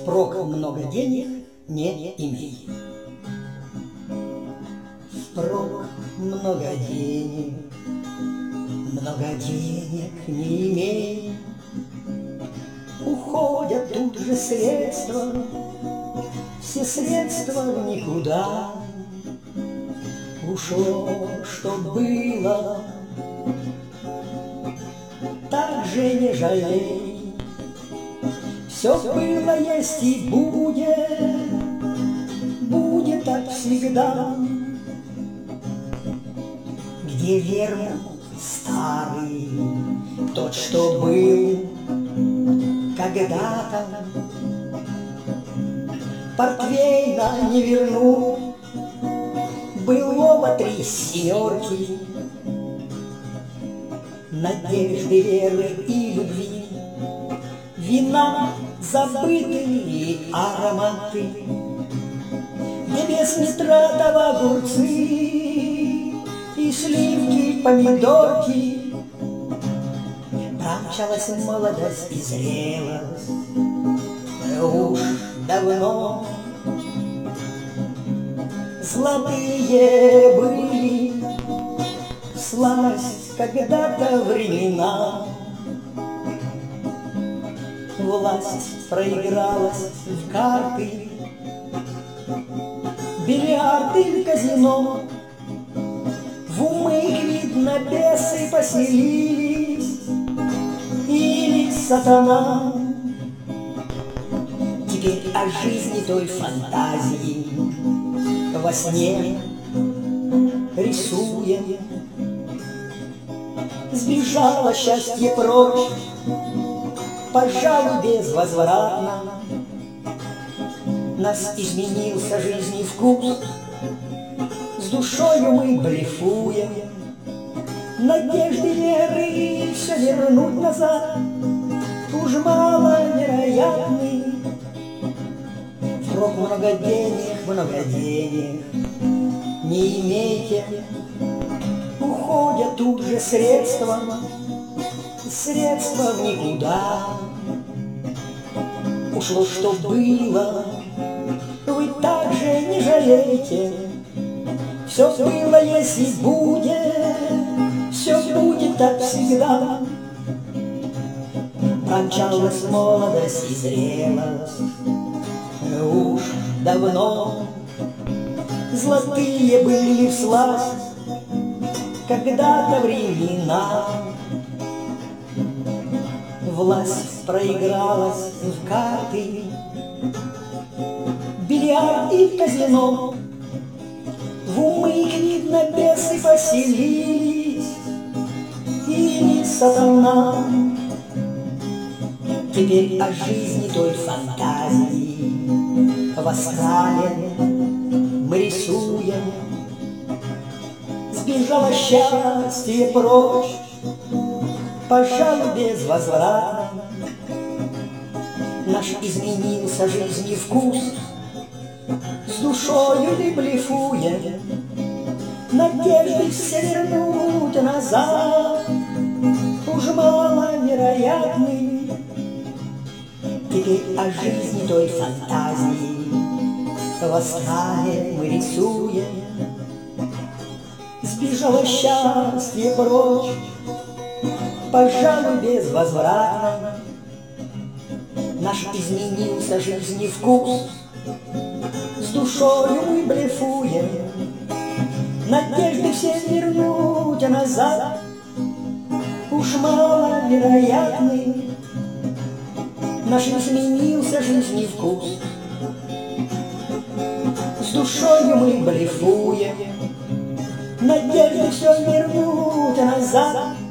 Впрок много денег не имей. Впрок много денег не имей. Уходят тут же средства, все средства в никуда. Ушло, что было, так же не жалей. Все было, есть и будет так всегда. Где верно старый, тот, что был когда-то, портвейна не вернул, былого 3 семерки, надежды, веры и любви, вина, забытые ароматы, где без нитратов огурцы и сливки, помидорки. Промчалась молодость и зрелость уж давно. Золотые были сласть когда-то времена. Власть проигралась в карты, бильярды в казино. В умы их, видно, бесы поселились или сатана. Теперь о жизни той фантазии во сне рисуя, сбежало счастье прочь, пожалуй, безвозвратно. Нас изменился жизни вкус, с душою мы блефуем. Надежды, веры, все вернуть назад уж маловероятны. Впрок много денег не имейте. Уходят тут же средства в никуда. Ушло, что было, вы также не жалейте. Все было, есть и будет, все будет так всегда. Промчалась молодость и зрелость уж давно. Золотые были всласть когда-то времена. Власть проигралась в карты, бильярд и казино. В умы их, видно, бесы поселились или сатана. Теперь о жизни той фантазии во скале мы рисуем. Сбежало счастье прочь, пожалуй, безвозвратно. Наш изменился жизни вкус, с душою ли блефуя. Надежды все вернуть назад уж маловероятны. Теперь о жизни той фантазии во скале мы рисуем. Сбежало счастье прочь, пожалуй, безвозвратно. Наш изменился жизни вкус, с душою мы блефуем. Надежды все вернуть назад уж маловероятны. Наш изменился жизни вкус, с душою мы блефуем. Надежды все вернуть назад